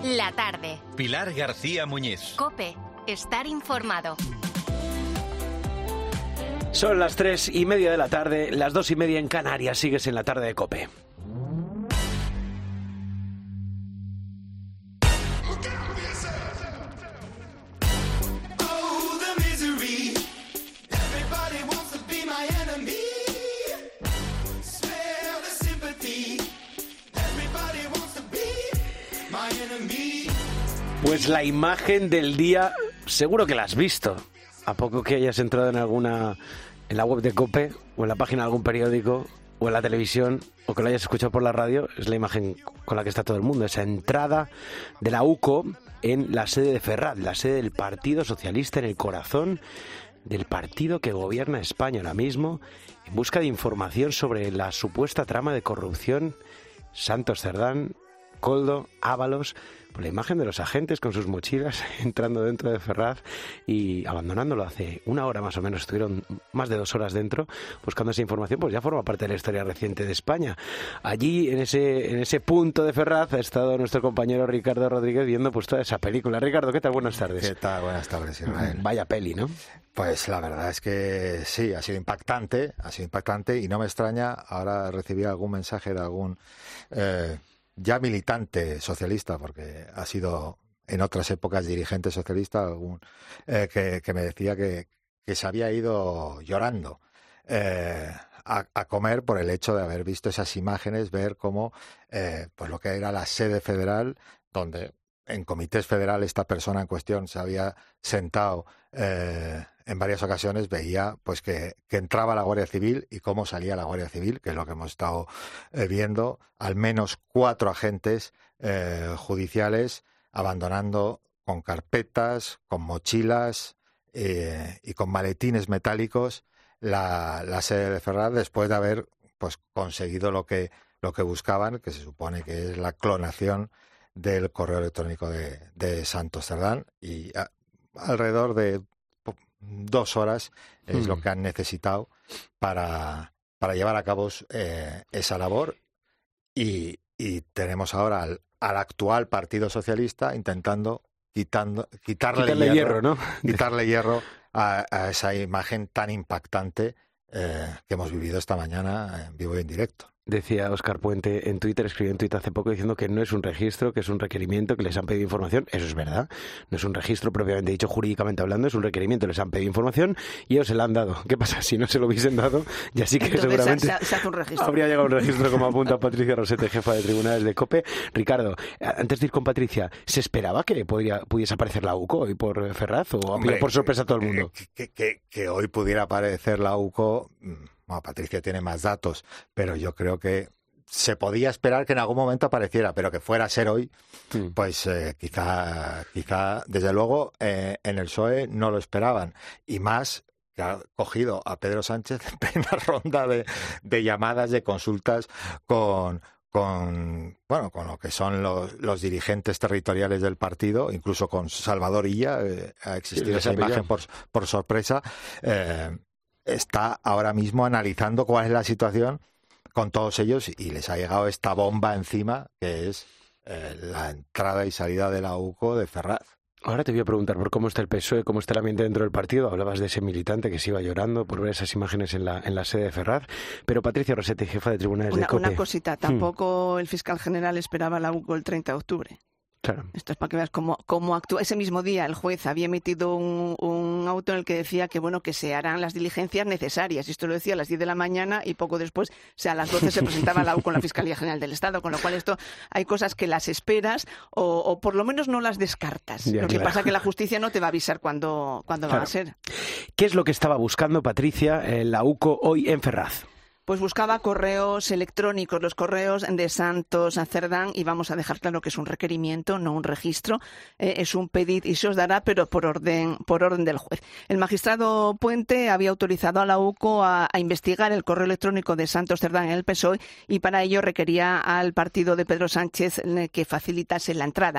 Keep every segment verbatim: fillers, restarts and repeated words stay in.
La tarde. Pilar García Muñiz. COPE. Estar informado. Son las tres y media de la tarde, las dos y media en Canarias. Sigues en la tarde de COPE. Pues la imagen del día, seguro que la has visto. A poco que hayas entrado en alguna, en la web de COPE, o en la página de algún periódico, o en la televisión, o que lo hayas escuchado por la radio, es la imagen con la que está todo el mundo. Esa entrada de la U C O en la sede de Ferraz, la sede del Partido Socialista, en el corazón del partido que gobierna España ahora mismo, en busca de información sobre la supuesta trama de corrupción. Santos Cerdán, Koldo, Ábalos, por la imagen de los agentes con sus mochilas entrando dentro de Ferraz y abandonándolo hace una hora más o menos. Estuvieron más de dos horas dentro buscando esa información, pues ya forma parte de la historia reciente de España. Allí, en ese en ese punto de Ferraz, ha estado nuestro compañero Ricardo Rodríguez viendo pues toda esa película. Ricardo, ¿qué tal? Buenas tardes. ¿Qué tal? Buenas tardes, Israel. Vaya peli, ¿no? Pues la verdad es que sí, ha sido impactante, ha sido impactante y no me extraña. Ahora recibí algún mensaje de algún eh, ya militante socialista, porque ha sido en otras épocas dirigente socialista, algún eh, que, que me decía que, que se había ido llorando eh, a, a comer por el hecho de haber visto esas imágenes, ver cómo eh, pues lo que era la sede federal, donde en comités federal esta persona en cuestión se había sentado eh, en varias ocasiones, veía pues que, que entraba la Guardia Civil y cómo salía la Guardia Civil, que es lo que hemos estado eh, viendo, al menos cuatro agentes eh, judiciales abandonando con carpetas, con mochilas eh, y con maletines metálicos la, la sede de Ferraz, después de haber pues conseguido lo que, lo que buscaban, que se supone que es la clonación del correo electrónico de, de Santos Cerdán, y a, alrededor de dos horas es mm. lo que han necesitado para, para llevar a cabo eh, esa labor, y, y tenemos ahora al, al actual Partido Socialista intentando quitando, quitarle, quitarle hierro, hierro, ¿no? quitarle hierro a, a esa imagen tan impactante eh, que hemos vivido esta mañana en vivo y en directo. Decía Óscar Puente en Twitter, escribió en Twitter hace poco diciendo que no es un registro, que es un requerimiento, que les han pedido información. Eso es verdad. No es un registro propiamente dicho, jurídicamente hablando, es un requerimiento, les han pedido información y ellos se la han dado. ¿Qué pasa? Si no se lo hubiesen dado, ya sí que entonces seguramente se, se hace un registro. Habría llegado un registro, como apunta Patricia Rosete, jefa de tribunales de COPE. Ricardo, antes de ir con Patricia, ¿se esperaba que podría, pudiese aparecer la U C O hoy por Ferraz o Hombre, por sorpresa a todo el mundo? Que, que, que hoy pudiera aparecer la U C O, bueno, Patricia tiene más datos, pero yo creo que se podía esperar que en algún momento apareciera, pero que fuera a ser hoy, sí. pues eh, quizá, quizá, desde luego, eh, en el P S O E no lo esperaban. Y más que ha cogido a Pedro Sánchez en plena ronda de, de llamadas, de consultas con, con, bueno, con lo que son los, los dirigentes territoriales del partido, incluso con Salvador Illa, eh, ha existido sí, esa imagen por, por sorpresa. Eh, está ahora mismo analizando cuál es la situación con todos ellos y les ha llegado esta bomba encima, que es eh, la entrada y salida de la U C O de Ferraz. Ahora te voy a preguntar por cómo está el P S O E, cómo está el ambiente dentro del partido. Hablabas de ese militante que se iba llorando por ver esas imágenes en la, en la sede de Ferraz. Pero Patricia Rosete, jefa de tribunales una, de COPE. Una cosita, tampoco hmm. el fiscal general esperaba la U C O el treinta de octubre. Claro. Esto es para que veas cómo, cómo actúa. Ese mismo día el juez había emitido un, un auto en el que decía que bueno que se harán las diligencias necesarias. Esto lo decía a las diez de la mañana y poco después, o sea, a las doce se presentaba la U C O en la Fiscalía General del Estado, con lo cual esto hay cosas que las esperas o, o por lo menos no las descartas. Ya, lo que claro. pasa es que la justicia no te va a avisar cuándo, cuándo claro. va a ser. ¿Qué es lo que estaba buscando Patricia en la U C O hoy en Ferraz? Pues buscaba correos electrónicos, los correos de Santos Cerdán, y vamos a dejar claro que es un requerimiento, no un registro, eh, es un pedid y se os dará, pero por orden, por orden del juez. El magistrado Puente había autorizado a la U C O a, a investigar el correo electrónico de Santos Cerdán en el P S O E y para ello requería al partido de Pedro Sánchez que facilitase la entrada.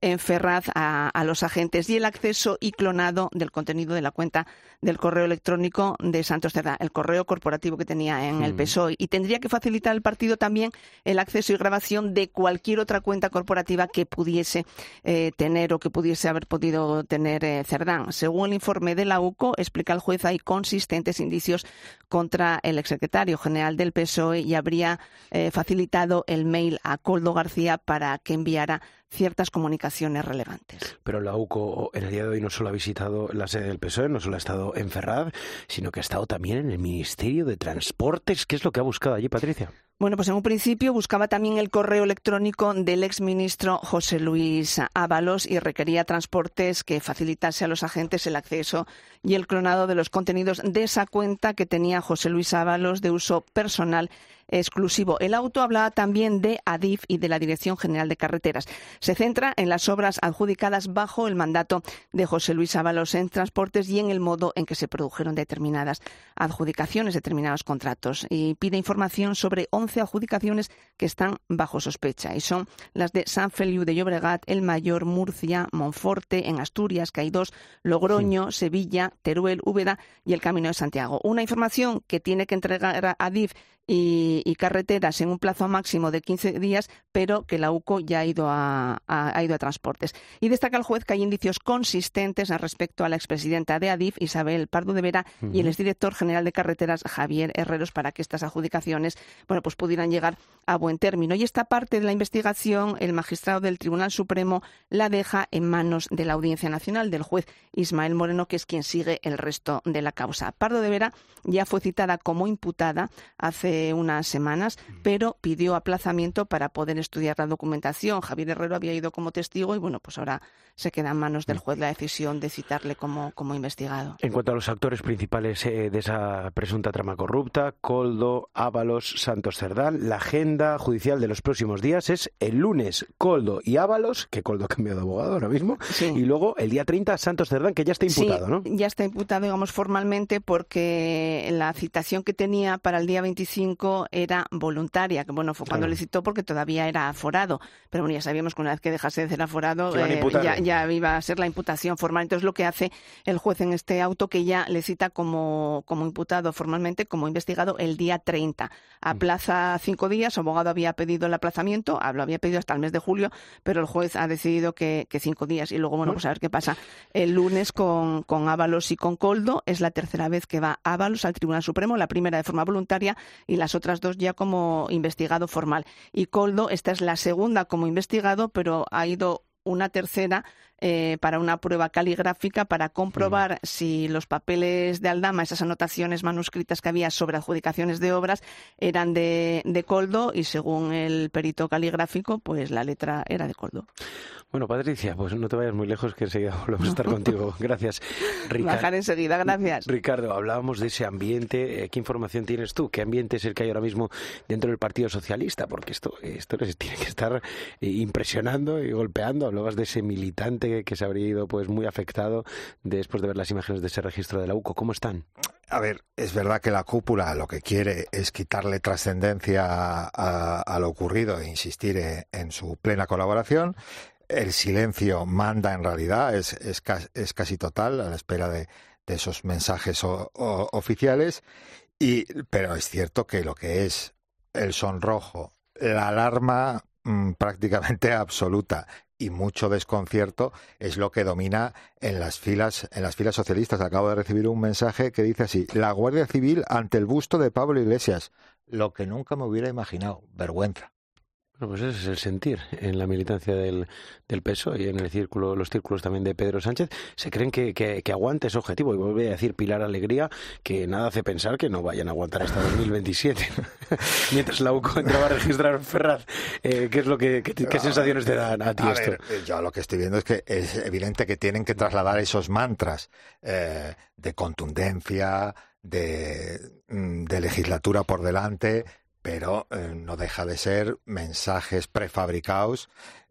en Ferraz a, a los agentes, y el acceso y clonado del contenido de la cuenta del correo electrónico de Santos Cerdán, el correo corporativo que tenía en el P S O E, y tendría que facilitar al partido también el acceso y grabación de cualquier otra cuenta corporativa que pudiese eh, tener o que pudiese haber podido tener eh, Cerdán. Según el informe de la U C O, explica el juez, hay consistentes indicios contra el exsecretario general del P S O E y habría eh, facilitado el mail a Koldo García para que enviara ciertas comunicaciones relevantes. Pero la U C O en el día de hoy no solo ha visitado la sede del P S O E, no solo ha estado en Ferraz, sino que ha estado también en el Ministerio de Transportes. ¿Qué es lo que ha buscado allí, Patricia? Bueno, pues en un principio buscaba también el correo electrónico del exministro José Luis Ábalos y requería Transportes que facilitase a los agentes el acceso y el clonado de los contenidos de esa cuenta que tenía José Luis Ábalos de uso personal exclusivo. El auto hablaba también de Adif y de la Dirección General de Carreteras. Se centra en las obras adjudicadas bajo el mandato de José Luis Ábalos en Transportes y en el modo en que se produjeron determinadas adjudicaciones, determinados contratos. Y pide información sobre once adjudicaciones que están bajo sospecha, y son las de San Feliu de Llobregat, El Mayor, Murcia, Monforte, en Asturias, que hay dos, Logroño, sí. Sevilla, Teruel, Úbeda y el Camino de Santiago. Una información que tiene que entregar a Adif Y, y Carreteras en un plazo máximo de quince días, pero que la U C O ya ha ido a, a, ha ido a Transportes. Y destaca el juez que hay indicios consistentes respecto a la expresidenta de Adif, Isabel Pardo de Vera, uh-huh. y el exdirector general de Carreteras, Javier Herreros, para que estas adjudicaciones bueno, pues pudieran llegar a buen término. Y esta parte de la investigación, el magistrado del Tribunal Supremo la deja en manos de la Audiencia Nacional, del juez Ismael Moreno, que es quien sigue el resto de la causa. Pardo de Vera ya fue citada como imputada hace unas semanas, pero pidió aplazamiento para poder estudiar la documentación. Javier Herrero había ido como testigo y bueno, pues ahora se queda en manos del juez la decisión de citarle como, como investigado. En cuanto a los actores principales eh, de esa presunta trama corrupta, Koldo, Ábalos, Santos Cerdán, la agenda judicial de los próximos días es el lunes Koldo y Ábalos, que Koldo ha cambiado de abogado ahora mismo, sí. y luego el día treinta Santos Cerdán, que ya está imputado, sí, ¿no? Ya está imputado, digamos, formalmente, porque la citación que tenía para el día veinticinco era voluntaria, que bueno, fue cuando claro. le citó porque todavía era aforado, pero bueno, ya sabíamos que una vez que dejase de ser aforado eh, ya, ya iba a ser la imputación formal. Entonces lo que hace el juez en este auto, que ya le cita como, como imputado formalmente, como investigado el día treinta. Aplaza cinco días, su abogado había pedido el aplazamiento, lo había pedido hasta el mes de julio, pero el juez ha decidido que, que cinco días, y luego bueno, pues a ver qué pasa el lunes con, con Ábalos y con Koldo. Es la tercera vez que va Ábalos al Tribunal Supremo, la primera de forma voluntaria y las otras dos ya como investigado formal. Y Koldo, esta es la segunda como investigado, pero ha ido una tercera eh, para una prueba caligráfica para comprobar mm. si los papeles de Aldama, esas anotaciones manuscritas que había sobre adjudicaciones de obras, eran de, de Koldo, y según el perito caligráfico, pues la letra era de Koldo. Bueno, Patricia, pues no te vayas muy lejos, que enseguida volvemos a estar contigo. Gracias. Ricardo, bajar enseguida, gracias. Ricardo, hablábamos de ese ambiente. ¿Qué información tienes tú? ¿Qué ambiente es el que hay ahora mismo dentro del Partido Socialista? Porque esto, esto tiene que estar impresionando y golpeando. Hablabas de ese militante que se habría ido pues muy afectado después de ver las imágenes de ese registro de la U C O. ¿Cómo están? A ver, es verdad que la cúpula lo que quiere es quitarle trascendencia a, a lo ocurrido e insistir en, en su plena colaboración. El silencio manda en realidad, es, es, es casi total, a la espera de, de esos mensajes o, o, oficiales. Y, pero es cierto que lo que es el sonrojo, la alarma mmm, prácticamente absoluta y mucho desconcierto es lo que domina en las filas en las filas socialistas. Acabo de recibir un mensaje que dice así: la Guardia Civil ante el busto de Pablo Iglesias. Lo que nunca me hubiera imaginado. Vergüenza. Bueno, pues ese es el sentir en la militancia del, del P S O E y en el círculo, los círculos también de Pedro Sánchez. Se creen que, que, que aguante ese objetivo. Y vuelve a decir Pilar Alegría que nada hace pensar que no vayan a aguantar hasta dos mil veintisiete. Mientras la U C O entraba a registrar Ferraz. Eh, ¿Qué es lo que qué, qué sensaciones te dan a ti a esto? Ver, yo lo que estoy viendo es que es evidente que tienen que trasladar esos mantras eh, de contundencia, de, de legislatura por delante, pero eh, no deja de ser mensajes prefabricados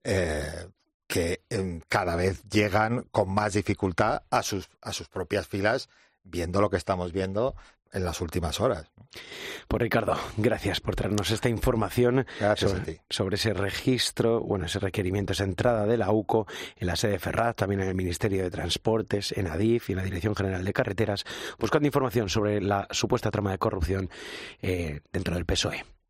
eh, que eh, cada vez llegan con más dificultad a sus, a sus propias filas, viendo lo que estamos viendo. en las últimas horas. Pues Ricardo, gracias por traernos esta información Gracias sobre, a ti. sobre ese registro, bueno, ese requerimiento, esa entrada de la U C O en la sede de Ferraz, también en el Ministerio de Transportes, en Adif y en la Dirección General de Carreteras, buscando información sobre la supuesta trama de corrupción eh, dentro del P S O E.